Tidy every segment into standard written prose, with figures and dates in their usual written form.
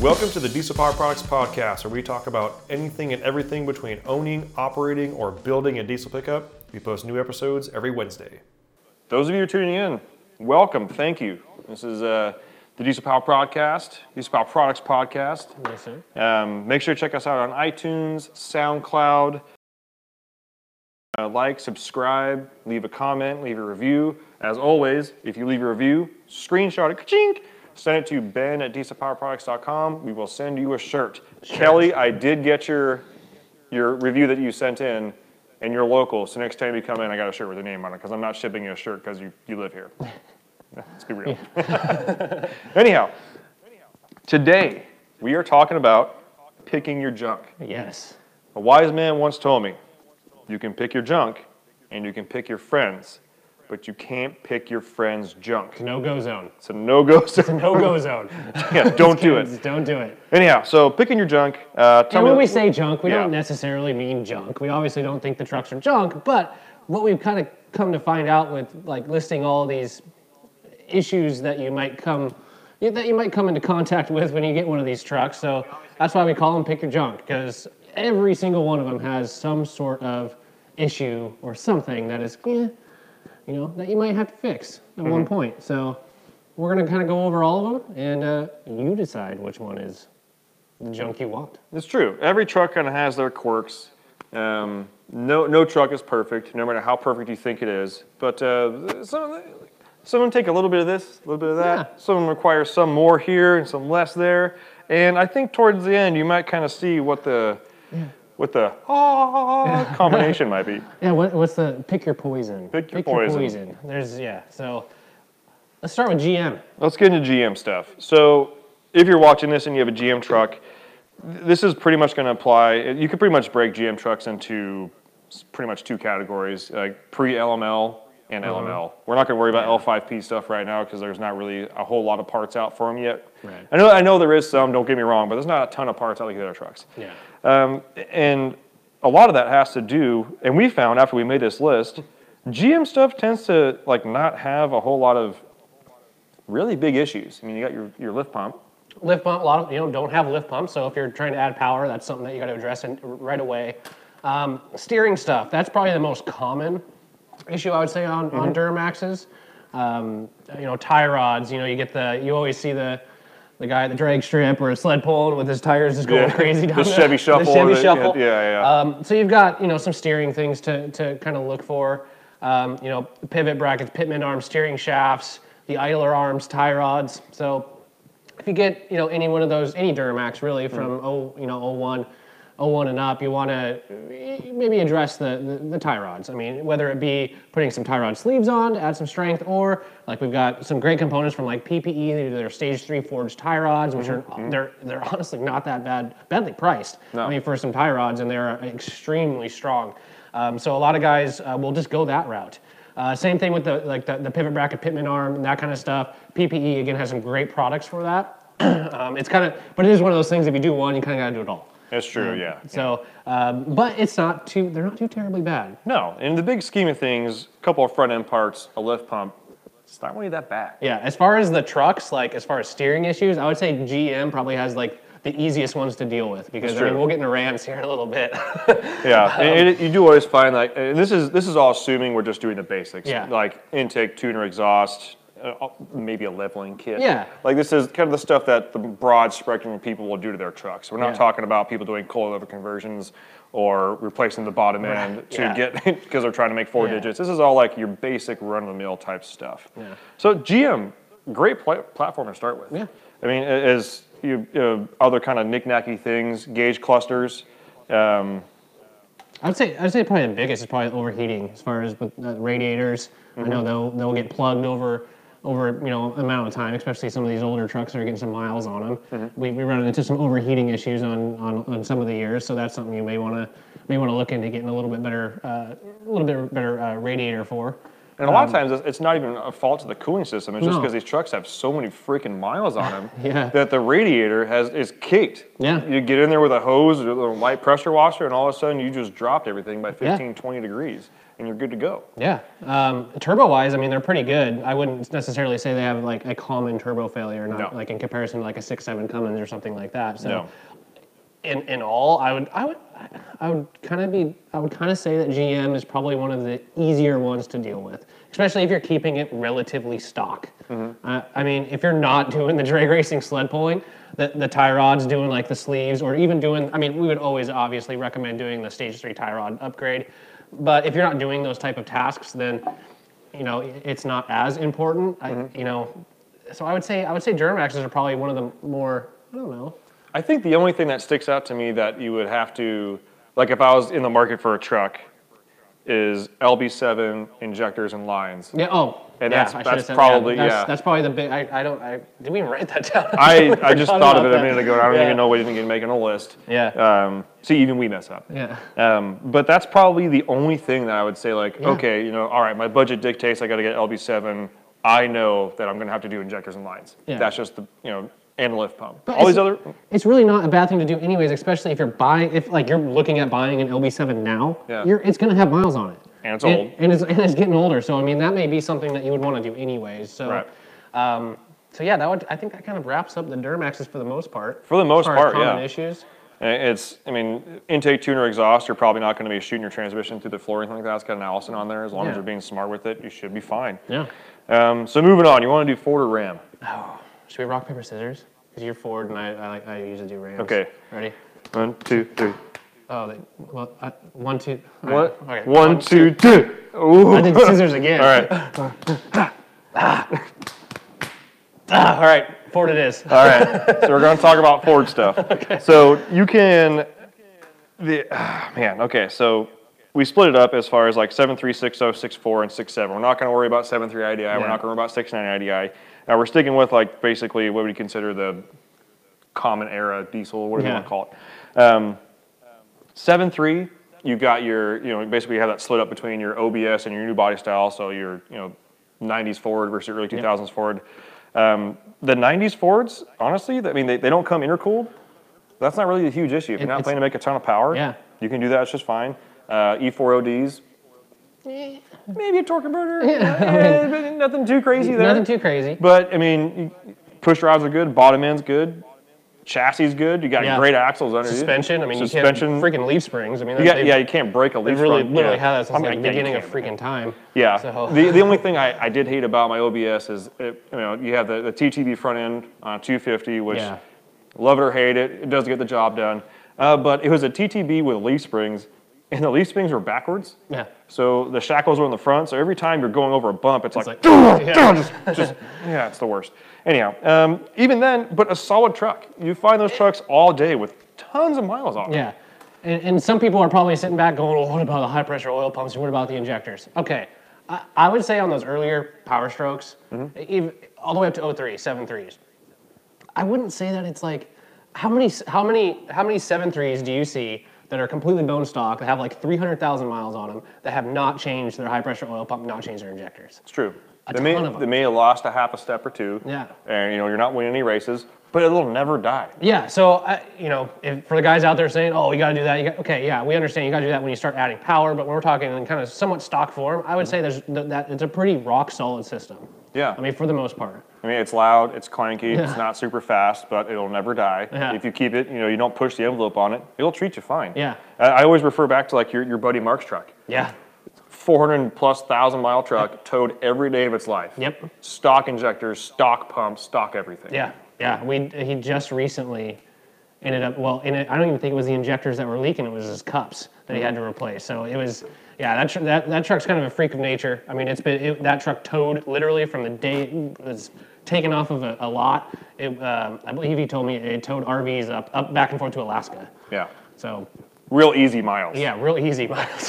Welcome to the Diesel Power Products Podcast, where we talk about anything and everything between owning, operating, or building a diesel pickup. We post new episodes every Wednesday. Those of you who are tuning in, welcome. Thank you. This is the Diesel Power Podcast, Diesel Power Products Podcast. Yes, sir. Make sure to check us out on iTunes, SoundCloud. Like, subscribe, leave a comment, leave a review. As always, if you leave a review, screenshot it, ka-chink, send it to ben@dieselpowerproducts.com. We will send you a shirt. Kelly, I did get your review that you sent in, and you're local, so next time you come in, I got a shirt with your name on it, because I'm not shipping you a shirt because you live here. Let's be real. Anyhow, today we are talking about picking your junk. Yes. A wise man once told me, you can pick your junk and you can pick your friends, but you can't pick your friend's junk. No-go zone. It's a no-go zone. It's a no-go zone. Yeah, don't do it. Don't do it. Anyhow, so picking your junk. And when we say junk, we don't necessarily mean junk. We obviously don't think the trucks are junk, but what we've kind of come to find out with like listing all these issues that you might come into contact with when you get one of these trucks. So that's why we call them pick your junk, because every single one of them has some sort of issue or something that is, that you might have to fix at one point. So we're going to kind of go over all of them, and you decide which one is the junk you want. It's true. Every truck kind of has their quirks. No truck is perfect, no matter how perfect you think it is. But some of them take a little bit of this, a little bit of that. Yeah. Some of them require some more here and some less there. And I think towards the end, you might kind of see what the combination might be. Yeah, what's the pick your poison? Pick your poison. So let's start with GM. Let's get into GM stuff. So if you're watching this and you have a GM truck, this is pretty much going to apply. You could pretty much break GM trucks into pretty much two categories, like pre-LML and LML. We're not going to worry about L5P stuff right now because there's not really a whole lot of parts out for them yet. Right. I know there is some, don't get me wrong, but there's not a ton of parts out like the other trucks. Yeah. And a lot of that has to do, and we found after we made this list, GM stuff tends to not have a whole lot of really big issues. I mean, you got your lift pump. Lift pump, a lot of don't have lift pumps, so if you're trying to add power, that's something that you got to address right away. Steering stuff, that's probably the most common issue I would say on Duramaxes. Tie rods, you always see the guy at the drag strip or a sled pulling with his tires just going crazy down the Chevy Shuffle. The Chevy Shuffle. Yeah. So you've got some steering things to kind of look for. Pivot brackets, pitman arms, steering shafts, the idler arms, tie rods. So if you get any one of those, any Duramax really from 01 and up, you want to maybe address the tie rods. I mean, whether it be putting some tie rod sleeves on to add some strength, or like we've got some great components from like PPE. They do their stage 3 forged tie rods, which are they're honestly not that badly priced. No. I mean, for some tie rods, and they're extremely strong. So a lot of guys will just go that route. Same thing with the pivot bracket, pitman arm, and that kind of stuff. PPE again has some great products for that. But it is one of those things. If you do one, you kind of got to do it all. That's true, yeah. So, but they're not too terribly bad. No, in the big scheme of things, a couple of front end parts, a lift pump, it's not really that bad. Yeah, as far as the trucks, as far as steering issues, I would say GM probably has the easiest ones to deal with, because we'll get into Rams here in a little bit. Yeah, and you do always find and this is all assuming we're just doing the basics. Yeah. Like intake, tuner, exhaust, maybe a leveling kit. Yeah. This is kind of the stuff that the broad spectrum of people will do to their trucks. We're not talking about people doing coilover conversions or replacing the bottom end to get, because they're trying to make 4 digits. This is all your basic run-of-the-mill type stuff. Yeah. So GM, great platform to start with. Yeah. I mean, as other kind of knick-knacky things, gauge clusters. I'd say probably the biggest is probably overheating as far as with radiators. I know they'll get plugged over amount of time, especially some of these older trucks that are getting some miles on them. We run into some overheating issues on some of the years, so that's something you may want to look into getting a little bit better radiator for. And a lot of times it's not even a fault to the cooling system. It's just because these trucks have so many freaking miles on them that the radiator is caked. Yeah. You get in there with a hose or a light pressure washer, and all of a sudden you just dropped everything by 15, 20 degrees. and you're good to go. Yeah. Turbo-wise, I mean, they're pretty good. I wouldn't necessarily say they have like a common turbo failure, not like in comparison to like a 6.7 Cummins or something like that. So, in all, I would kind of say that GM is probably one of the easier ones to deal with, especially if you're keeping it relatively stock. I mean, if you're not doing the drag racing sled pulling, the tie rod's doing like the sleeves, or even doing, I mean, we would always obviously recommend doing the stage 3 tie rod upgrade. But if you're not doing those type of tasks, then, you know, it's not as important. You know, so I would say Duramaxes are probably one of the more, I don't know. I think the only thing that sticks out to me that you would have to, like if I was in the market for a truck, is LB7 injectors and lines. Yeah. Oh. And yeah, that's probably that's probably the big. Did we even write that down? I just thought of it a minute ago. And I don't even know what you can make on a list. Yeah. See, even we mess up. Yeah. But that's probably the only thing that I would say. Like, okay, you know, all right, my budget dictates I got to get LB7. I know that I'm going to have to do injectors and lines. Yeah. That's just the and lift pump. But all these other. It's really not a bad thing to do, anyways. Especially if you're you're looking at buying an LB7 now. Yeah. It's going to have miles on it. And it's old. And it's getting older. So I mean, that may be something that you would want to do anyways. So. Right. So yeah, I think that kind of wraps up the Duramaxes for the most part. For the most part, common issues. I mean, intake, tuner, exhaust, you're probably not going to be shooting your transmission through the floor or anything like that. It's got an Allison on there. As long as you're being smart with it, you should be fine. Yeah. So moving on, you want to do Ford or Ram? Oh, should we rock, paper, scissors? Because you're Ford and I usually do Rams. Okay. Ready? 1, 2, 3. Oh, 1, 2. What? Okay. 1, 2, 2. Ooh. I did scissors again. All right. All right. Ford it is. All right. So we're going to talk about Ford stuff. Okay. So you can, okay. So we split it up as far as like 7.3, 6.0, 6.4, and 6.7. We're not going to worry about 7.3 IDI. Yeah. We're not going to worry about 6.9 IDI. Now we're sticking with like basically what we consider the common era diesel, whatever you want to call it. 7.3, you got your, basically you have that split up between your OBS and your new body style. So your, 90s Ford versus early 2000s Ford. The 90s Fords, honestly, I mean, they don't come intercooled. That's not really a huge issue. If you're not planning to make a ton of power, you can do that. It's just fine. E4ODs, maybe a torque converter. But nothing too crazy there. Nothing too crazy. But, I mean, push rods are good. Bottom end's good. Chassis is good. You got great axles underneath. Suspension. I mean, you can't freaking leaf springs. I mean, you can't break a leaf spring. Literally had that since the beginning of freaking time. Yeah. So. The only thing I did hate about my OBS is, you have the TTB front end on 250, which love it or hate it, it does get the job done. But it was a TTB with leaf springs, and the leaf springs were backwards. Yeah. So the shackles were in the front. So every time you're going over a bump, it's like it's the worst. Anyhow, even then, but a solid truck. You find those trucks all day with tons of miles on them. Yeah. And some people are probably sitting back going, well, what about the high pressure oil pumps? What about the injectors? Okay. I would say on those earlier Power Strokes, even, all the way up to 03, 7.3s, I wouldn't say that it's like, how many 7.3s do you see that are completely bone stock, that have like 300,000 miles on them, that have not changed their high pressure oil pump, not changed their injectors? It's true. They may have lost a half a step or two. Yeah. And you're not winning any races, but it'll never die. Yeah. So if for the guys out there saying, "Oh, you got to do that," okay, yeah, we understand you got to do that when you start adding power. But when we're talking in kind of somewhat stock form, I would say that it's a pretty rock solid system. Yeah. I mean, for the most part. I mean, it's loud, it's clanky, it's not super fast, but it'll never die. Yeah. If you keep it, you don't push the envelope on it, it'll treat you fine. Yeah. I always refer back to like your buddy Mark's truck. Yeah. 400,000+ mile truck, towed every day of its life. Yep. Stock injectors, stock pumps, stock everything. Yeah. Yeah. He just recently ended up, I don't even think it was the injectors that were leaking, it was his cups that he had to replace. So it was, that truck's kind of a freak of nature. I mean, that truck towed literally from the day it was taken off of a lot. I believe he told me it towed RVs up back and forth to Alaska. Yeah. So. Real easy miles. Yeah, real easy miles.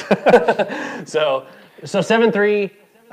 So 7.3,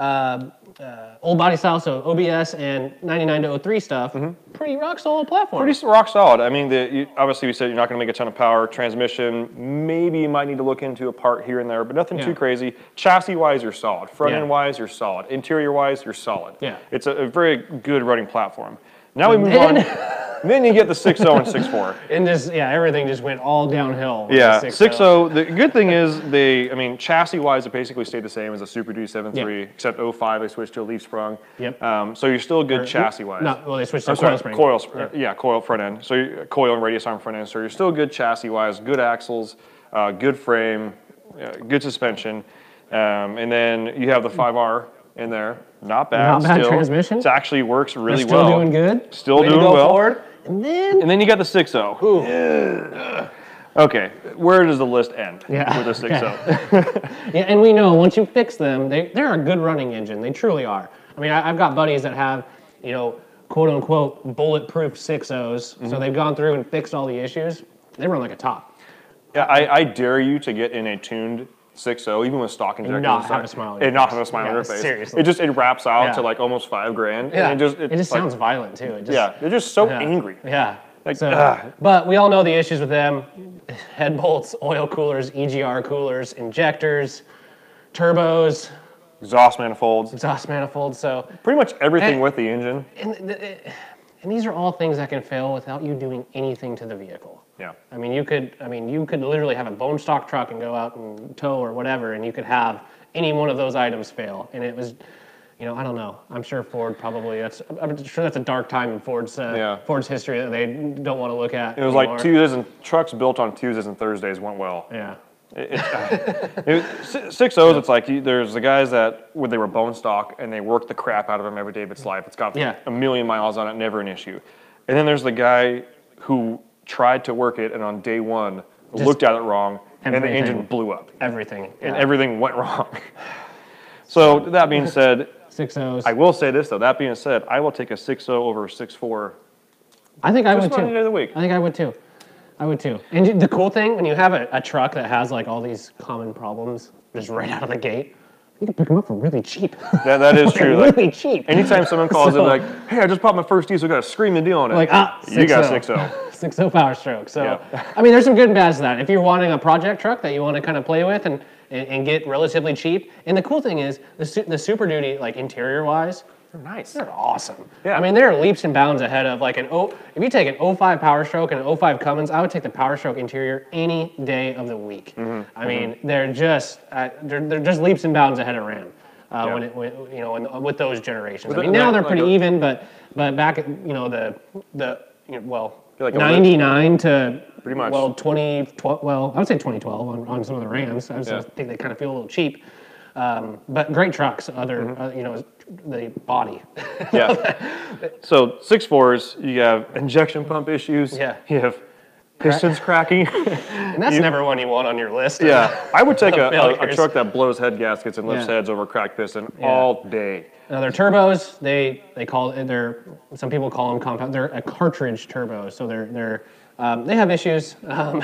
old body style, so OBS and 99 to 03 stuff, pretty rock solid platform. Pretty rock solid. I mean, obviously we said you're not going to make a ton of power. Transmission, maybe you might need to look into a part here and there, but nothing too crazy. Chassis-wise, you're solid. Front-end-wise, you're solid. Interior-wise, you're solid. Yeah. It's a very good running platform. Now we move on. Then you get the 6.0 and 6.4. And just, everything just went all downhill. With Yeah, the 6.0. The good thing is chassis-wise, it basically stayed the same as a Super Duty 7.3, except 0.5 they switched to a leaf sprung. Yep. So you're still good chassis-wise. No, well, they switched to coil spring. Coil front end. So coil and radius arm front end. So you're still good chassis-wise, good axles, good frame, good suspension, and then you have the 5R in there. Not bad. Not bad still. transmission. It actually works really Still well. doing good. Still Way to doing go well. Forward. And then you got the 6.0. Okay, where does the list end with the 6.0? Yeah, and we know once you fix them, they're a good running engine. They truly are. I mean, I've got buddies that have, quote unquote bulletproof 6.0s. So they've gone through and fixed all the issues. They run like a top. Yeah, I dare you to get in a tuned 6.0, even with stock injectors. And not have a smile on your face. Not have a smile on your face. Seriously. It wraps out to like almost $5,000. Yeah. And it just sounds violent too. They're just so angry. Yeah. Like, but we all know the issues with them: head bolts, oil coolers, EGR coolers, injectors, turbos, exhaust manifolds. So pretty much everything with the engine. And these are all things that can fail without you doing anything to the vehicle. Yeah. I mean, you could literally have a bone stock truck and go out and tow or whatever, and you could have any one of those items fail. And it was, I don't know. I'm sure Ford probably. I'm sure that's a dark time in Ford's history that they don't want to look at. It was anymore. like Tuesdays and trucks built on Tuesdays and Thursdays went well. Yeah. 6.0s, it's like there's the guys that when they were bone stock and they work the crap out of them every day of its life. It's got a million miles on it, never an issue. And then there's the guy who tried to work it and on day one looked at it wrong and the engine blew up. Everything. And everything went wrong. So that being said, 6.0s. I will say this though. That being said, I will take a 6.0 over a 6.4. I think I would too. Just any day of the week. I think I would too. And the cool thing, when you have a truck that has like all these common problems just right out of the gate, you can pick them up for really cheap. That is true. Really cheap. Anytime someone calls in like, hey, I just bought my first diesel, got a screaming deal on it. Like, you got 6.0. 6.0 Power Stroke. So, I mean, there's some good and bad to that. If you're wanting a project truck that you want to kind of play with and get relatively cheap, and the cool thing is the Super Duty, like interior-wise, they're nice. They're awesome. Yeah. I mean, they're leaps and bounds ahead of like if you take an 0.5 Power Stroke and an 0.5 Cummins, I would take the Power Stroke interior any day of the week. I mean, they're just leaps and bounds ahead of Ram. With those generations. I mean, now they're pretty even, but back at like 99 to pretty much 2012. Well, I would say 2012 on some of the Rams. I just think they kind of feel a little cheap. But great trucks. The body. So 6.4s, you have injection pump issues. Yeah. You have pistons cracking. And that's never one you want on your list. Yeah. I would take a truck that blows head gaskets and lifts heads over cracked piston all day. Now their turbos, they call it, some people call them compound. They're a cartridge turbo, so they have issues.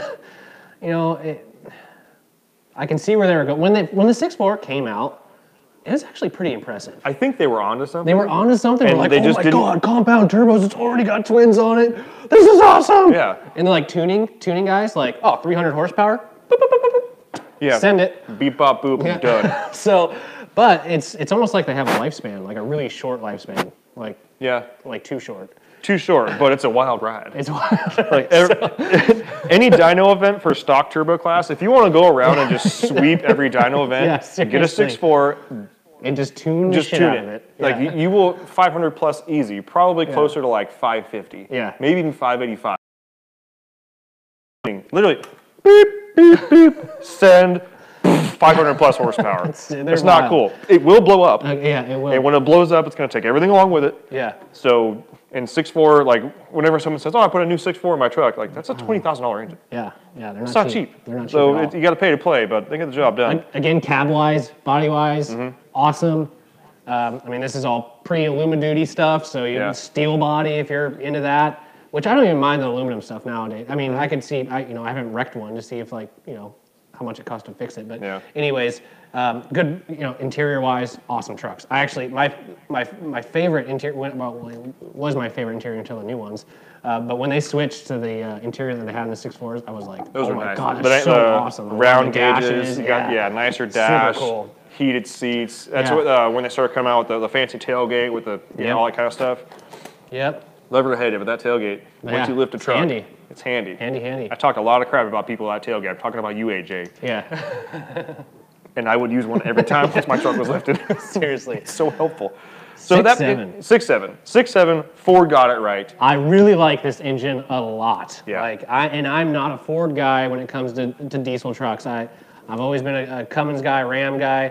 I can see where they were going. When the 6.4 came out, it was actually pretty impressive. I think they were onto something. They were onto something. And like, they oh just my god, compound turbos! It's already got twins on it. This is awesome. Yeah. And they're like tuning guys, like 300 horsepower. Boop, boop, boop, boop. Yeah. Send it. Beep bop boop. Done. So, but it's almost like they have a lifespan, like a really short lifespan, like too short. Too short, but it's a wild ride. It's wild. Like any dyno event for stock turbo class, if you want to go around and just sweep every dyno event, get a 6.4 and just tune the shit out of it. Like you will 500 plus easy, probably closer to like 550. Yeah. Maybe even 585. Literally, beep, beep, beep, send 500 plus horsepower. It's not cool. It will blow up. It will. And when it blows up, it's going to take everything along with it. Yeah. So in 6.4, like whenever someone says, "Oh, I put a new 6.4 in my truck," like that's a $20,000 engine. Yeah, they're not It's not cheap. They're not cheap so at all. you got to pay to play, but they get the job done. Again, cab-wise, body-wise, awesome. I mean, this is all pre-Illumiduty stuff, so you have steel body if you're into that. Which I don't even mind the aluminum stuff nowadays. I mean, I could see, I haven't wrecked one to see if how much it costs to fix it. But anyways, good, interior-wise, awesome trucks. I actually, my favorite interior, was my favorite interior until the new ones. But when they switched to the interior that they had in the 6.4s, I was like, those oh are my nice. god, that's so awesome. Round gauges, you got nicer dash, super cool. Heated seats. That's what when they started coming out with the fancy tailgate with the all that kind of stuff. Yep. lever to head with that tailgate. Once Yeah, you lift a it's truck, handy. it's handy. Handy. I talked a lot of crap about people at that tailgate. I'm talking about you, AJ. Yeah. And I would use one every time once my truck was lifted. Seriously. It's so helpful. So 6.7. 6.7. Ford got it right. I really like this engine a lot. Yeah. I'm not a Ford guy when it comes to diesel trucks. I've always been a Cummins guy, Ram guy.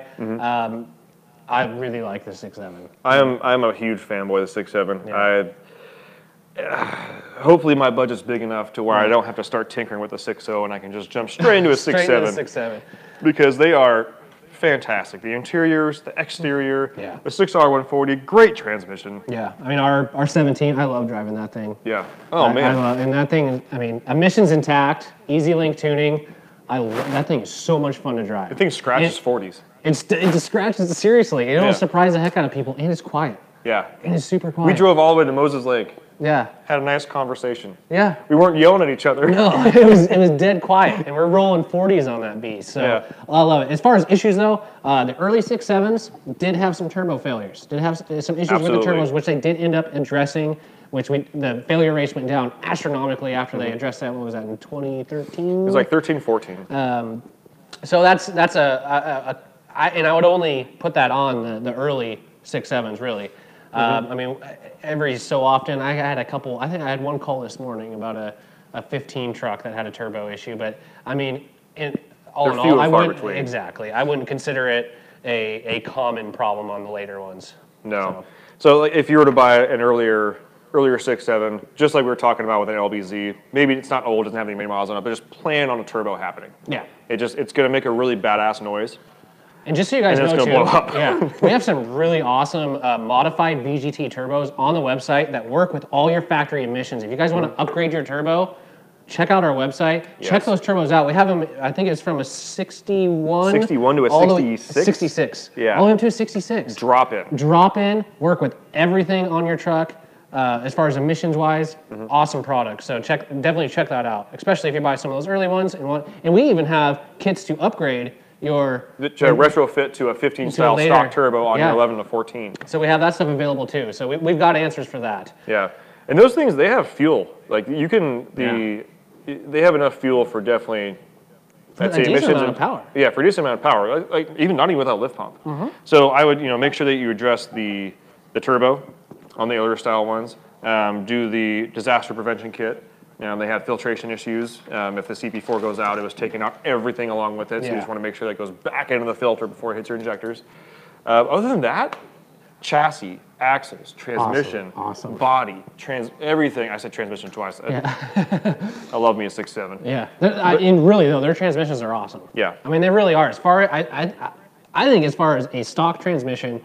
I really like the 6.7. I'm a huge fanboy of the 6.7. Yeah. Hopefully my budget's big enough to where I don't have to start tinkering with the 6.0 and I can just jump straight into a 6.7. Straight into the 6.7. Because they are fantastic. The interiors, the exterior, Yeah. the 6R140, great transmission. Yeah, I mean our 17. I love driving that thing. Yeah. Oh, man. And that thing. I mean, emissions intact, easy link tuning. That thing is so much fun to drive. The thing scratches 40s. It just scratches seriously. It'll Yeah. surprise the heck out of people, and it's quiet. Yeah. And it's super quiet. We drove all the way to Moses Lake, Yeah. had a nice conversation. Yeah. We weren't yelling at each other. No, it was dead quiet, and we're rolling 40s on that beast. So Yeah. I love it. As far as issues though, the early 6.7s did have some turbo failures. Did have some issues with the Absolutely. turbos, which they did end up addressing. The failure rates went down astronomically after they addressed that. What was that in 2013? It was like 13, 14. So that's I would only put that on the early 6.7s really. I mean, every so often I had a couple. I think I had one call this morning about a 15 truck that had a turbo issue. But I mean, all in They're few all, and I far wouldn't between. exactly. I wouldn't consider it a common problem on the later ones. No. So like, if you were to buy an earlier 6.7, just like we were talking about with an LBZ, maybe it's not old, doesn't have any miles on it, but just plan on a turbo happening. Yeah. It's going to make a really badass noise. And just so you guys And know it's too, gonna blow up. yeah, we have some really awesome modified VGT turbos on the website that work with all your factory emissions. If you guys want to upgrade your turbo, check out our website. Check those turbos out. We have them. I think it's from a 61. 61 to a all the way- 66? 66. Yeah. All the way up to a 66. Drop in. Drop in. Work with everything on your truck. As far as emissions wise, awesome product. So definitely check that out. Especially if you buy some of those early ones and we even have kits to upgrade your To retrofit to a 15 style later. stock turbo on Yeah. your 11 to 14. So we have that stuff available too. So we've got answers for that. Yeah. And those things, they have fuel. Like you can, they have enough fuel for definitely, A decent amount of power. Yeah, for a decent amount of power. Like even not even without lift pump. So I would, make sure that you address the turbo on the older style ones. Do the disaster prevention kit. They had filtration issues. If the CP4 goes out, it was taking out everything along with it. So you just want to make sure that goes back into the filter before it hits your injectors. Other than that, chassis, axles, transmission, Awesome. body, everything. I said transmission twice. I love me a 6.7. Yeah. And really though, their transmissions are awesome. Yeah. I mean, they really are. As far I think as far as a stock transmission,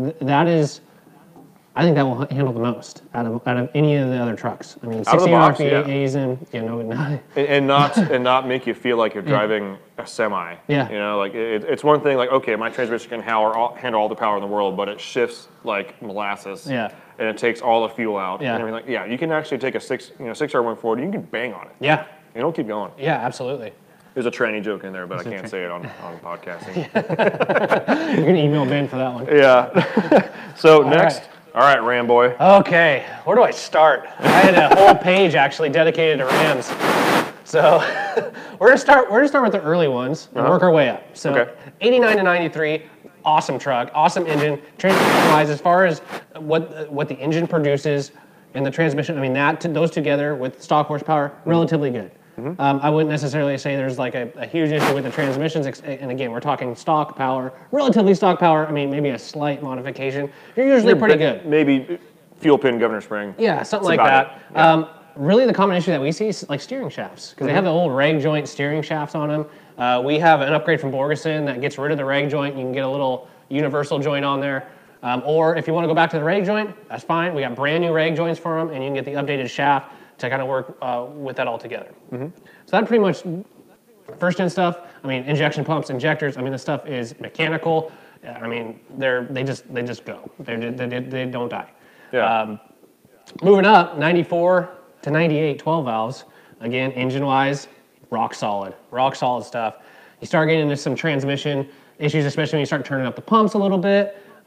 I think that will handle the most out of any of the other trucks. I mean, Out of the 16 box, RPAs and And not make you feel like you're driving a semi. Yeah. Like it's one thing. Like okay, my transmission can handle all the power in the world, but it shifts like molasses. Yeah. And it takes all the fuel out. Yeah. And everything. You can actually take a 6R140. You can bang on it. Yeah. You don't keep going. Yeah, absolutely. There's a tranny joke in there, but I can't say it on podcasting. You're gonna email Ben for that one. Yeah. So next. All right, Ram boy. Okay, where do I start? I had a whole page actually dedicated to Rams. So we're gonna start with the early ones and work our way up. So Okay. 89 to 93, awesome truck, awesome engine. Transmission-wise, as far as what the engine produces and the transmission, I mean those together with stock horsepower, relatively good. I wouldn't necessarily say there's like a huge issue with the transmissions, and again, we're talking stock power, relatively stock power. I mean, maybe a slight modification. You're usually pretty good. Maybe fuel pin governor spring. Yeah, something like about that. it. Really, the common issue that we see is like steering shafts, because they have the old rag joint steering shafts on them. We have an upgrade from Borgeson that gets rid of the rag joint. You can get a little universal joint on there. Or if you want to go back to the rag joint, that's fine. We got brand new rag joints for them, and you can get the updated shaft to kind of work with that all together. So that pretty much, first gen stuff, I mean, injection pumps, injectors, I mean, the stuff is mechanical. I mean, they just go. They don't die. Yeah. Moving up, 94 to 98, 12 valves. Again, engine-wise, rock solid stuff. You start getting into some transmission issues, especially when you start turning up the pumps a little bit.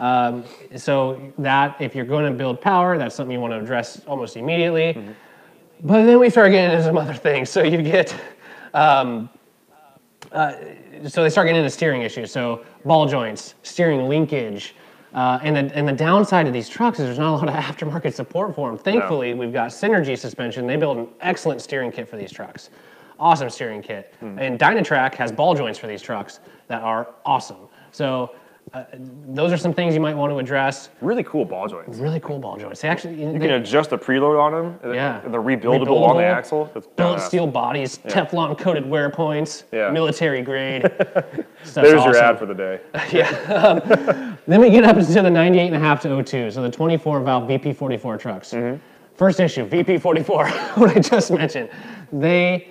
So that, if you're going to build power, that's something you want to address almost immediately. But then we start getting into some other things. So you get, so they start getting into steering issues. So ball joints, steering linkage, and the downside of these trucks is there's not a lot of aftermarket support for them. Thankfully, we've got Synergy Suspension. They build an excellent steering kit for these trucks. Awesome steering kit. And Dynatrac has ball joints for these trucks that are awesome. So those are some things you might want to address. Really cool ball joints. Really cool ball joints. They actually You can adjust the preload on them. Yeah. And they're rebuildable on the axle. That's Billet badass. steel bodies, Teflon coated wear points, Yeah. military grade. Stuff's There's your awesome. ad for the day. Then we get up into the 98.5 to 02, so the 24 valve VP44 trucks. First issue, VP44, what I just mentioned. They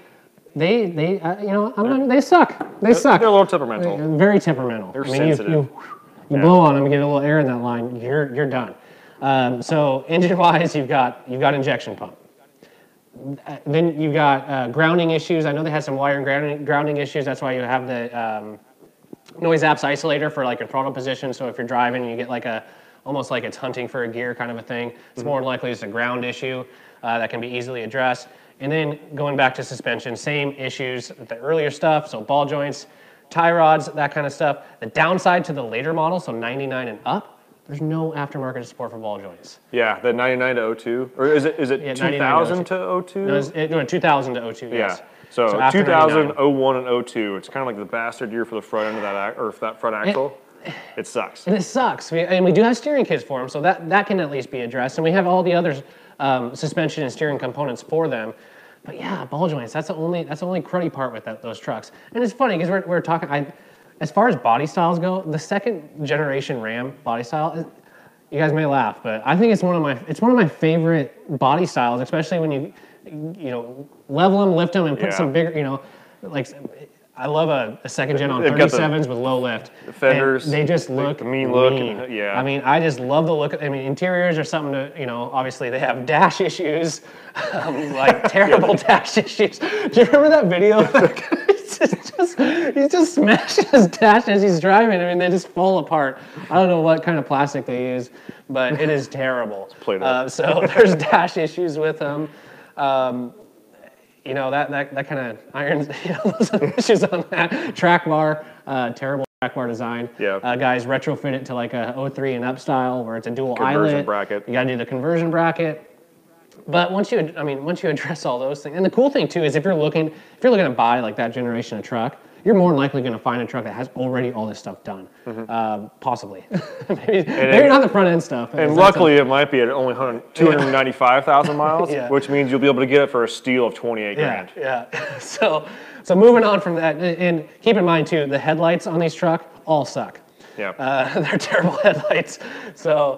suck. They suck. They're a little temperamental. Very temperamental. They're sensitive. You blow on them, you get a little air in that line, you're done. So engine-wise, you've got injection pump. Then you've got grounding issues. I know they had some wire and grounding issues. That's why you have the noise apps isolator for like your throttle position. So if you're driving and you get like almost like it's hunting for a gear kind of a thing, it's more likely it's a ground issue that can be easily addressed. And then going back to suspension, same issues with the earlier stuff. So ball joints, tie rods, that kind of stuff. The downside to the later model, so 99 and up, there's no aftermarket support for ball joints. Yeah, the 99 to 02. Or is it 2000 to 02? No, 2000 to 02, yes. Yeah. So after 2000, 99. 01, and 02. It's kind of like the bastard year for the front end of that, or for that front axle. It sucks. And it sucks. And we do have steering kits for them, so that can at least be addressed. And we have all the other suspension and steering components for them. But yeah, ball joints, that's the only cruddy part with those trucks. And it's funny because we're talking, as far as body styles go, the second generation Ram body style, you guys may laugh, but I think it's one of my favorite body styles, especially when you level them, lift them, and put some bigger, like I love a second gen on 37s with low lift. The fenders. They just look mean look. mean. Yeah. I mean, I just love the look. Interiors are something to, obviously they have dash issues, like terrible dash issues. Do you remember that video? He just smashes his dash as he's driving. They just fall apart. I don't know what kind of plastic they use, but it is terrible. So there's dash issues with them. That kind of irons, some issues on that. Track bar, terrible track bar design. Yeah. Guys retrofit it to like a 03 and up style where it's a dual Conversion eyelet. bracket. You got to do the conversion bracket. But once you address all those things, and the cool thing too is if you're looking to buy like that generation of truck, you're more than likely going to find a truck that has already all this stuff done, possibly. maybe not the front end stuff. And luckily, it might be at only 295,000 miles, which means you'll be able to get it for a steal of 28 grand. Yeah. So moving on from that, and keep in mind too, the headlights on these trucks all suck. Yeah. They're terrible headlights. So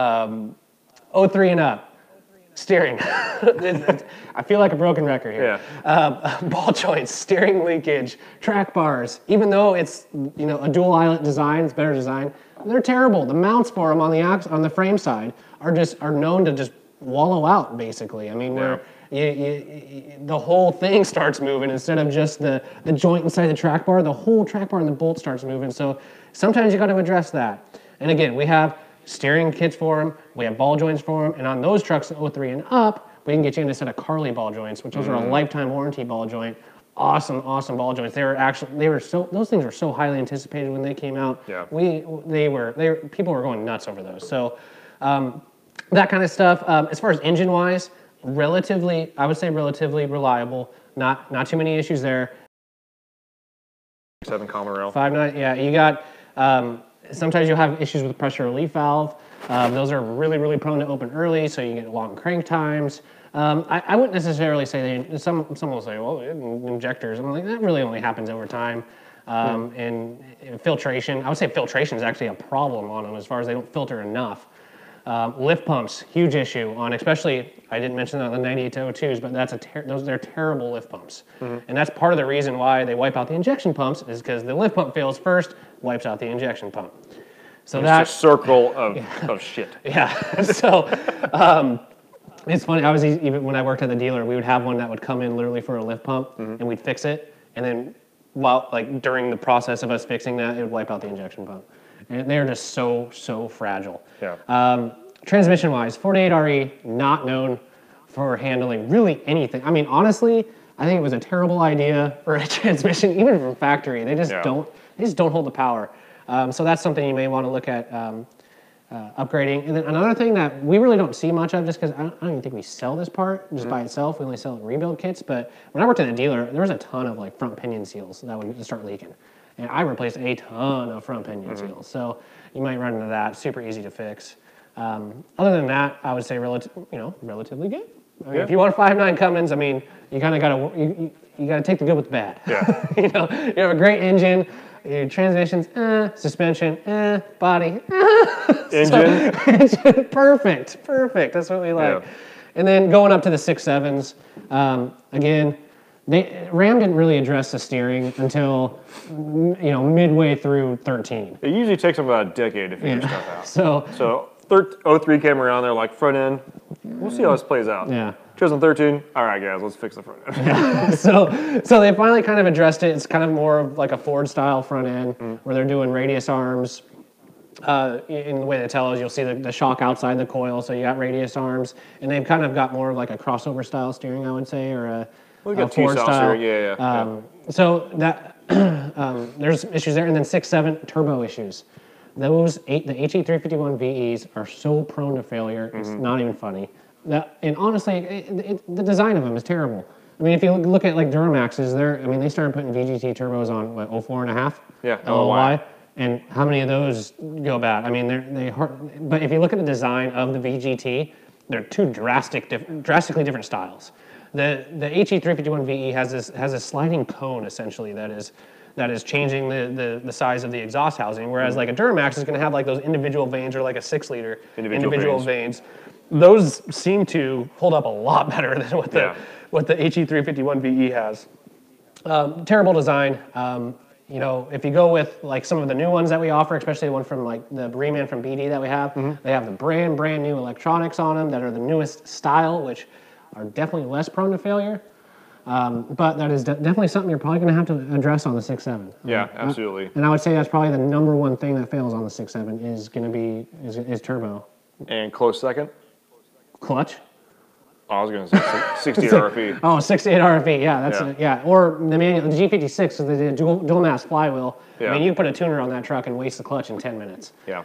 03 and up. Steering. I feel like a broken record here. Yeah. Ball joints, steering leakage, track bars. Even though it's a dual eyelet design, it's better design, they're terrible. The mounts for them on the frame side are known to just wallow out basically. Where the whole thing starts moving instead of just the joint inside the track bar. The whole track bar and the bolt starts moving. So sometimes you got to address that. And again, we have steering kits for them, we have ball joints for them, and on those trucks, 03 and up, we can get you into a set of Carly ball joints, which those are a lifetime warranty ball joint. Awesome ball joints. Those things were so highly anticipated when they came out. Yeah. People were going nuts over those. So that kind of stuff. As far as engine wise, I would say relatively reliable. Not too many issues there. 7 common rail. 5.9. Yeah, you got. Sometimes you'll have issues with the pressure relief valve. Those are really, really prone to open early, so you get long crank times. I wouldn't necessarily say some will say, well, injectors. I'm like, that really only happens over time. And filtration, I would say filtration is actually a problem on them as far as they don't filter enough. Lift pumps, huge issue on, especially, I didn't mention that on the 98 to 02s, but they're terrible lift pumps. And that's part of the reason why they wipe out the injection pumps is because the lift pump fails first, wipes out the injection pump. So that's a circle of shit. Yeah. So it's funny. Even when I worked at the dealer, we would have one that would come in literally for a lift pump, and we'd fix it, and then during the process of us fixing that, it would wipe out the injection pump. and they're just so fragile. Yeah. Transmission-wise, 48RE not known for handling really anything. I mean, honestly, I think it was a terrible idea for a transmission, even from factory. They just don't hold the power. So that's something you may want to look at upgrading. And then another thing that we really don't see much of, just because I don't even think we sell this part just by itself. We only sell it in rebuild kits. But when I worked at a dealer, there was a ton of like front pinion seals that would start leaking, and I replaced a ton of front pinion seals. So you might run into that. Super easy to fix. Other than that, I would say relatively good. I mean, if you want a 5.9 Cummins, I mean, you kind of got to you got to take the good with the bad. Yeah. You have a great engine, your transmissions, suspension, body, Engine. perfect. That's what we like. Yeah. And then going up to the 6.7s, again, Ram didn't really address the steering until midway through 13. It usually takes them about a decade to figure stuff out. So 03 came around, they're like, front end, we'll see how this plays out. yeah. 2013, all right, guys, let's fix the front end. So they finally kind of addressed it. It's kind of more of like a Ford-style front end where they're doing radius arms. In the way they tell us, you'll see the shock outside the coil, so you got radius arms, and they've kind of got more of like a crossover style steering, I would say, or a Ford style. Yeah. So that there's issues there, and then 6.7 turbo issues. The HE351 VEs are so prone to failure. It's not even funny. And honestly, the design of them is terrible. I mean, if you look at like Duramaxes, they started putting VGT turbos on what 04.5. Yeah. LLY. And how many of those go bad? I mean, but if you look at the design of the VGT, they're two drastically different styles. The HE351 VE has a sliding cone essentially that is changing the size of the exhaust housing, whereas like a Duramax is going to have like those individual vanes or like a 6-liter individual vanes. Those seem to hold up a lot better than what the HE351 VE has. Terrible design. If you go with like some of the new ones that we offer, especially the one from like the Reman from BD that we have, they have the brand new electronics on them that are the newest style, which are definitely less prone to failure. But that is definitely something you're probably going to have to address on the 6.7. Yeah, absolutely. And I would say that's probably the number one thing that fails on the 6.7 is going to be is turbo. And close second? Clutch. I was going to say 68 RFE. Oh, 68 RFE, yeah, that's Or the G56, because they did dual mass flywheel. Yeah. I mean, you put a tuner on that truck and waste the clutch in 10 minutes. Yeah.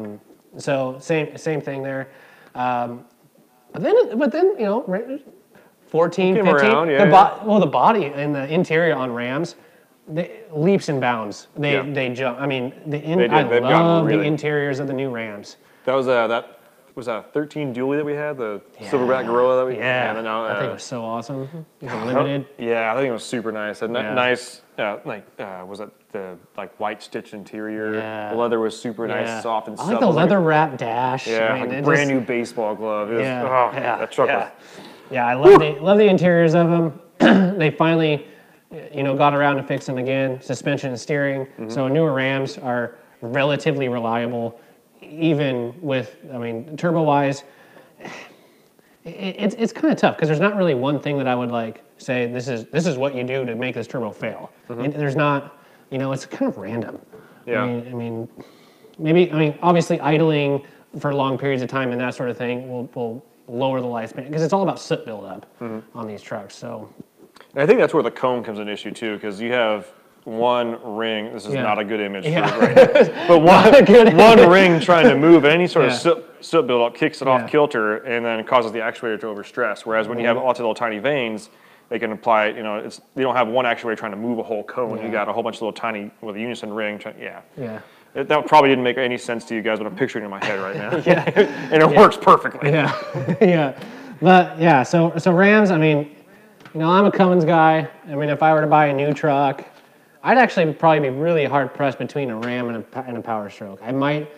So same thing there. But then 14, 15. Around, the body and the interior on Rams, leaps and bounds. They jump. I mean, I love the interiors of the new Rams. That was a 13 dually that we had, the Silverback Gorilla that we had. I think it was so awesome. Limited. Yeah, I think it was super nice. Nice, was it the white stitch interior? Yeah. The leather was super nice, soft and I like the leather wrap dash. Yeah, I mean, brand new baseball glove. That truck was. Yeah, I love the interiors of them. They finally, got around to fix them again. Suspension and steering. So newer Rams are relatively reliable. Even with, turbo-wise, it's kind of tough because there's not really one thing that I would like say this is what you do to make this turbo fail. And there's not, it's kind of random. Yeah. Obviously idling for long periods of time and that sort of thing will lower the lifespan because it's all about soot buildup on these trucks. So, and I think that's where the cone comes an issue too, because you have one ring. This is not a good image for it right now. But one ring trying to move any sort of soot buildup kicks it off kilter and then causes the actuator to overstress. Whereas when you have lots of little tiny vanes, they can apply. They don't have one actuator trying to move a whole cone. Yeah. You got a whole bunch of little tiny with a unison ring. That probably didn't make any sense to you guys, but I'm picturing it in my head right now. And it works perfectly. But so Rams. I'm a Cummins guy. If I were to buy a new truck, I'd actually probably be really hard pressed between a Ram and a Power Stroke. I might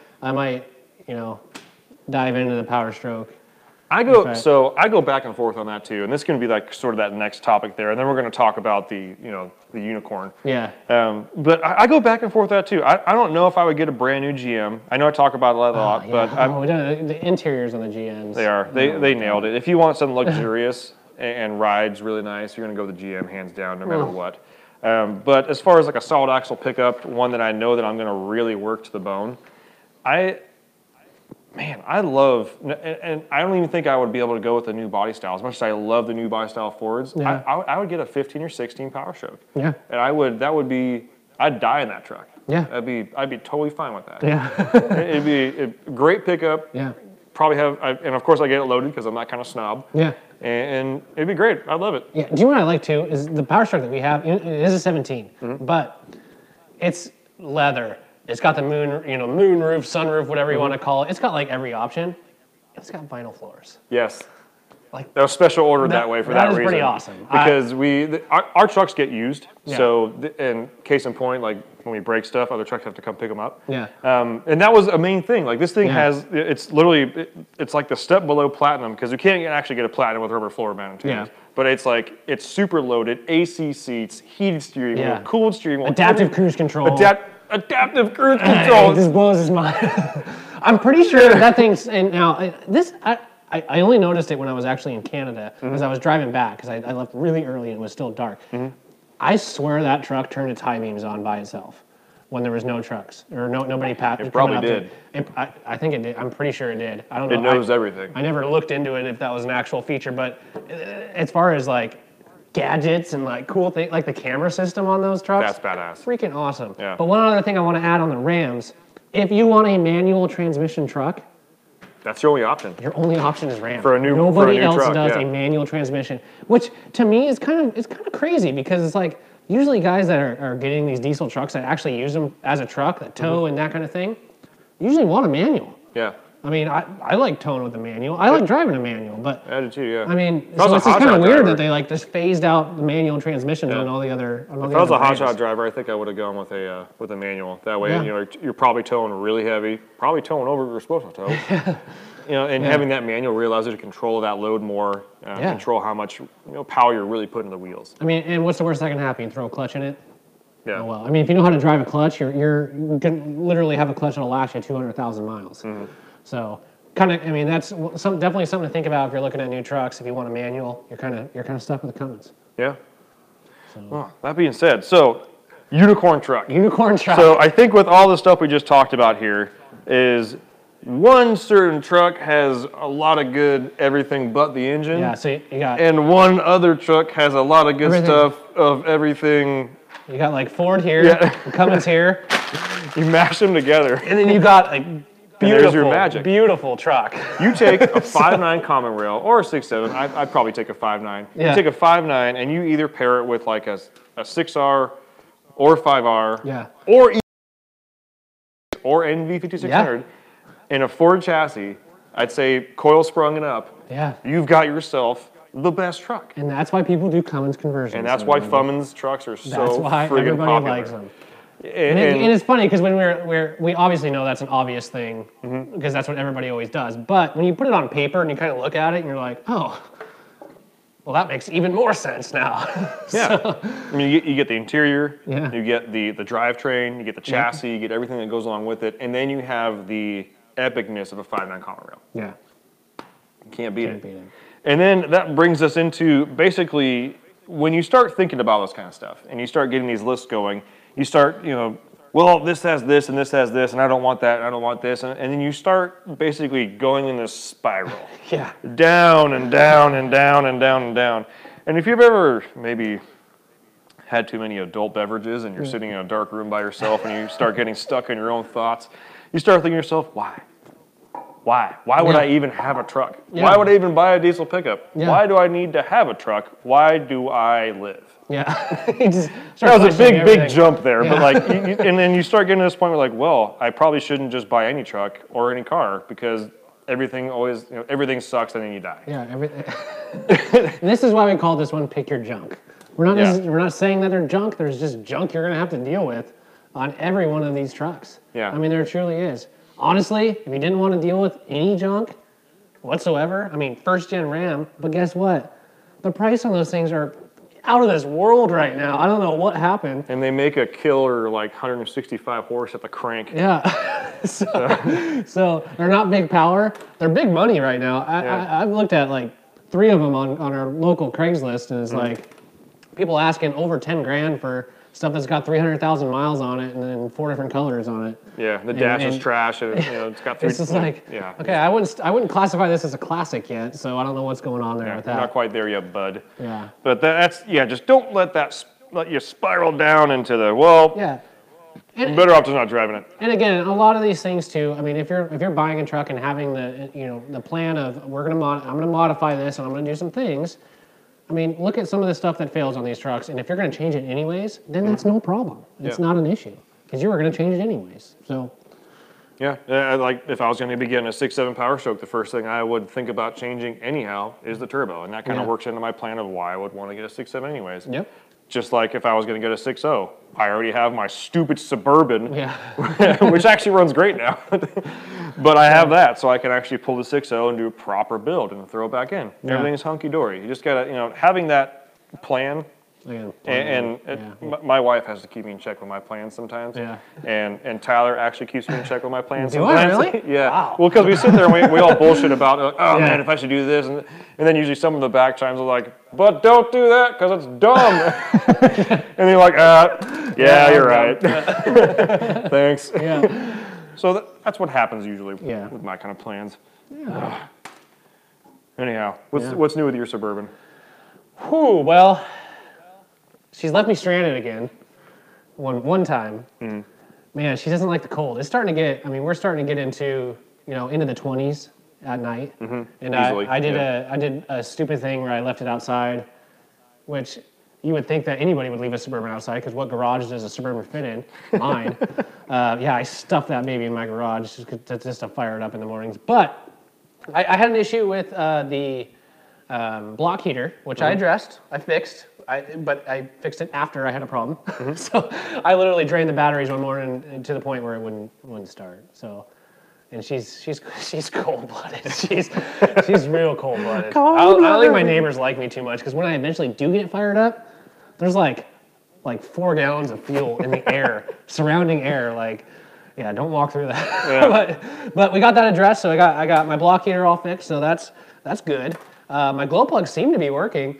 dive into the Power Stroke. I go back and forth on that too, and this is going to be like sort of that next topic there, and then we're going to talk about the unicorn. Yeah. But I go back and forth on that too. I don't know if I would get a brand new GM. I know I talk about it a lot, but the interiors on the GMs. They nailed it. If you want something luxurious and rides really nice, you're going to go with the GM hands down, no matter what. But as far as like a solid axle pickup, one that I know that I'm going to really work to the bone, I love, and I don't even think I would be able to go with the new body style. As much as I love the new body style Fords, Yeah. I would get a 15 or 16 Power Stroke. Yeah. And I'd die in that truck. Yeah. I'd be totally fine with that. Yeah. It'd be a great pickup. Yeah. Probably and of course I get it loaded because I'm that kind of snob. Yeah. And it'd be great. I'd love it. Yeah. Do you know what I like too? Is the Power Stroke that we have, it is a 17, but it's leather. It's got the moon roof, sunroof, whatever you want to call it. It's got like every option. It's got vinyl floors. Yes. Like that was special ordered that way for that reason. That is pretty awesome. Because our trucks get used. Yeah. So, and case in point, like when we break stuff, other trucks have to come pick them up. Yeah. And that was a main thing. Like this thing Yeah. it's literally, it's like the step below platinum because you can't actually get a platinum with rubber floor mounted. Yeah. But it's super loaded, AC seats, heated steering wheel, Yeah. cooled steering wheel. Adaptive cruise control. Adaptive cruise control. It just blows his mind. I'm pretty sure that thing's, and now this, I only noticed it when I was actually in Canada as I was driving back because I left really early and it was still dark. I swear that truck turned its high beams on by itself when there was no trucks or nobody passed. It probably did. I think it did. I'm pretty sure it did. I don't know. It knows everything. I never looked into it if that was an actual feature, but as far as like gadgets and like cool things, like the camera system on those trucks. That's badass. Freaking awesome. Yeah. But one other thing I want to add on the Rams, if you want a manual transmission truck, That's your only option. your only option is Ram. For a new Nobody else truck, does yeah. a manual transmission, which to me is kind of crazy because it's like usually guys that are getting these diesel trucks that actually use them as a truck, that tow and that kind of thing, usually want a manual. Yeah. I mean, I like towing with a manual. I like driving a manual, but I do too, yeah. I mean, If I was so a it's just hot kind of rod weird driver- that they like just phased out the manual transmission Yeah. on all the other. On all If the I was a other hot brands. shot driver, I think I would have gone with a manual. That way, Yeah. you're probably towing really heavy, probably towing over what you're supposed to tow. And having that manual allows you to control that load more, Yeah. control how much power you're really putting in the wheels. I mean, and what's the worst that can happen? You throw a clutch in it. Yeah. Oh well. I mean, if you know how to drive a clutch, you can literally have a clutch that'll last you 200,000 miles. So, that's definitely something to think about if you're looking at new trucks. If you want a manual, you're kind of stuck with the Cummins. Yeah. Well, that being said, so unicorn truck. Unicorn truck. So I think with all the stuff we just talked about here is one certain truck has a lot of good everything but the engine. Yeah. So you got And one other truck has a lot of good Everything. stuff of everything. you got like Ford here, Yeah. Cummins here, You mash them together. and then you got like there's your magic. beautiful truck. You take a 5.9 common rail or a 6.7. I'd probably take a 5.9. Yeah. You take a 5.9 and you either pair it with like a 6R or 5R Yeah. or NV5600 in a Ford chassis. I'd say coil sprung and up. Yeah. You've got yourself the best truck. And that's why people do Cummins conversions. And that's why Cummins trucks are so That's why friggin' everybody popular. likes them. And And it's funny because when we obviously know that's an obvious thing because that's what everybody always does. But when you put it on paper and you kind of look at it and you're like, oh, well, that makes even more sense now. yeah, I mean, you get the interior, Yeah. you get the drivetrain, you get the chassis, you get everything that goes along with it, and then you have the epicness of a 5.9 common rail. Yeah. You can't beat Can't it. beat it. And then that brings us into basically when you start thinking about this kind of stuff and you start getting these lists going, you start, well, this has this and this has this, and I don't want that, and I don't want this, and then you start basically going in this spiral. Yeah. Down and down and down and down and down. And if you've ever maybe had too many adult beverages and you're sitting in a dark room by yourself and you start getting stuck in your own thoughts, you start thinking to yourself, why? Why? Why would Yeah. I even have a truck? Yeah. Why would I even buy a diesel pickup? Yeah. Why do I need to have a truck? Why do I live? Yeah. You just That start was a questioning big everything. jump there, but Yeah. like, and then you start getting to this point where like, well, I probably shouldn't just buy any truck or any car because everything always, everything sucks and then you die. Yeah. And this is why we call this one "Pick Your Junk." We're not saying that they're junk. There's just junk you're gonna have to deal with on every one of these trucks. Yeah. I mean, there truly is. Honestly, if you didn't want to deal with any junk whatsoever, I mean, first gen Ram, but guess what? The price on those things are out of this world right now. I don't know what happened. And they make a killer like 165 horse at the crank. Yeah. so they're not big power. They're big money right now. I've looked at like 3 of them on our local Craigslist, and it's like people asking over 10 grand for stuff that's got 300,000 miles on it and then 4 different colors on it. Yeah, the dash is trash, and it's got 3. It's just like, yeah. Okay, I wouldn't classify this as a classic yet, so I don't know what's going on there with that. Not quite there yet, bud. Yeah. But just don't let you spiral down into the, Yeah. I'm better off just not driving it. And again, a lot of these things too. I mean, if you're buying a truck and having the plan of I'm gonna modify this and I'm gonna do some things. I mean, look at some of the stuff that fails on these trucks, and if you're gonna change it anyways, then that's no problem. It's not an issue because you were gonna change it anyways. So. Yeah, like if I was going to be getting a 6.7 Power Stroke, the first thing I would think about changing anyhow is the turbo, and that kind of works into my plan of why I would want to get a 6.7 anyways. Yep. Just like if I was going to get a 6.0, I already have my stupid Suburban, Yeah. which actually runs great now. But I have that, so I can actually pull the 6.0 and do a proper build and throw it back in. Yeah. Everything's hunky-dory. You just got to, having that plan. Again, My wife has to keep me in check with my plans sometimes. Yeah. And Tyler actually keeps me in check with my plans Do I sometimes. really? Yeah. Wow. Well, because we sit there and we all bullshit about, man, if I should do this. And then usually some of the back chimes are like, but don't do that because it's dumb. And you're like, yeah, you're right. Thanks. Yeah. So that's what happens usually Yeah. with my kind of plans. Yeah. Anyhow, what's new with your Suburban? Whew, well, she's left me stranded again. One time. Man, she doesn't like the cold. It's starting to get. I mean, we're starting to get into into the 20s at night. And Easily, I did a stupid thing where I left it outside, which you would think that anybody would leave a Suburban outside because what garage does a Suburban fit in? Mine. I stuffed that baby in my garage just to fire it up in the mornings. But I had an issue with the block heater, which I addressed, I fixed, but I fixed it after I had a problem. So I literally drained the batteries one morning to the point where it wouldn't start. So, and she's cold-blooded. She's real cold-blooded. I don't think my neighbors like me too much because when I eventually do get it fired up, there's like 4 gallons of fuel in the air, surrounding air. Like, yeah, don't walk through that. Yeah. but we got that addressed, so I got my block heater all fixed, so that's good. My glow plugs seem to be working.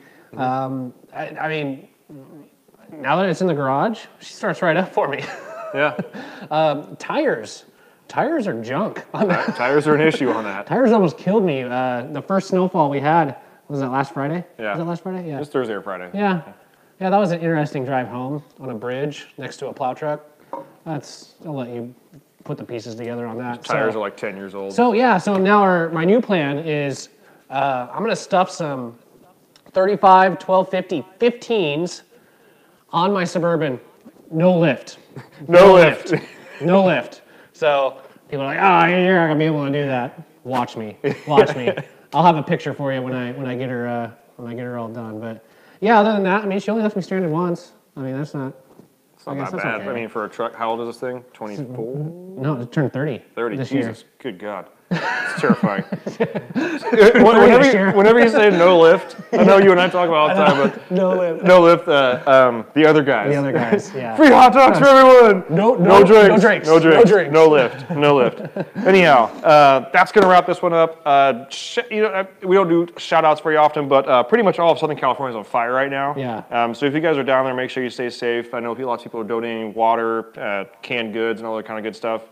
I mean, now that it's in the garage, she starts right up for me. Yeah. Tires are junk on that. Tires are an issue on that. Tires almost killed me. The first snowfall we had, was that last Friday? Yeah. Was it last Friday? Yeah. It was Thursday or Friday. Yeah. Yeah, that was an interesting drive home on a bridge next to a plow truck. I'll let you put the pieces together on that. Tires are like 10 years old. So now my new plan is I'm going to stuff some 35 1250 15s on my Suburban, no lift. No lift. No lift. So people are like, you're not going to be able to do that. Watch me. I'll have a picture for you when I get her all done. But yeah, other than that, I mean, she only left me stranded once. I mean, that's not. It's not that bad. Okay. I mean, for a truck, how old is this thing? 24? No, it turned 30. 30. this Jesus. year. Good God. It's terrifying. this year. Whenever you say no lift, I know you and I talk about all the time, but No lift. no lift, the other guys. The other guys, yeah. Free hot dogs for everyone. No drinks. No drinks. No lift. Anyhow, that's going to wrap this one up. We don't do shout outs very often, but pretty much all of Southern California is on fire right now. Yeah. So if you guys are down there, make sure you stay safe. I know a lot of people are donating water, canned goods, and all that kind of good stuff.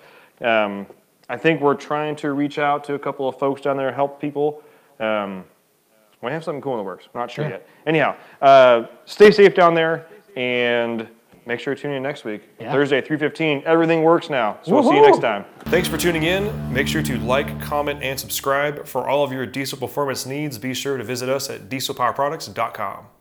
I think we're trying to reach out to a couple of folks down there, help people. We have something cool in the works. We're not sure yet. Anyhow, stay safe down there, and make sure to tune in next week. Yeah. Thursday, 3:15. Everything works now. So we'll see you next time. Thanks for tuning in. Make sure to like, comment, and subscribe. For all of your diesel performance needs, be sure to visit us at dieselpowerproducts.com.